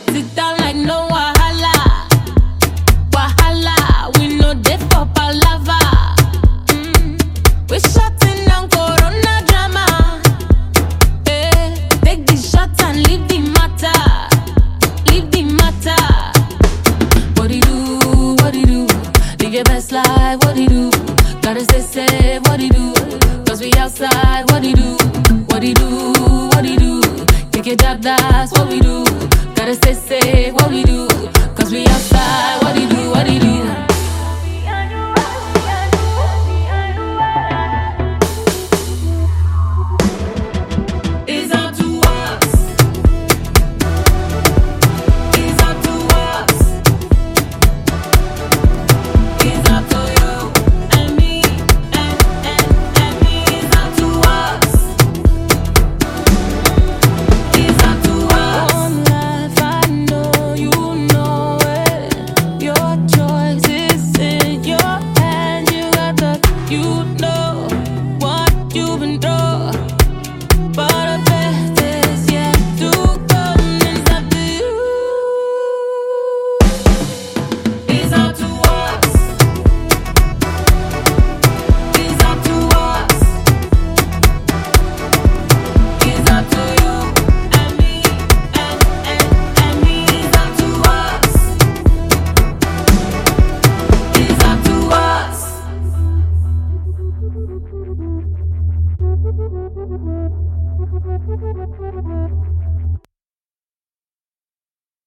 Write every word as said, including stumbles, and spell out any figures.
Sit down like no wahala. Wahala, we know they for palava. Mm. We shutting down corona drama. Eh, take the shot and leave the matter. Leave the matter. What do you do? What do you do? Live your best life. What do you do? Gotta stay safe. What do you do? Cause we outside. What do you do? What do you do? What do you do? Take your job, that's what we do. Gotta stay safe. What we do?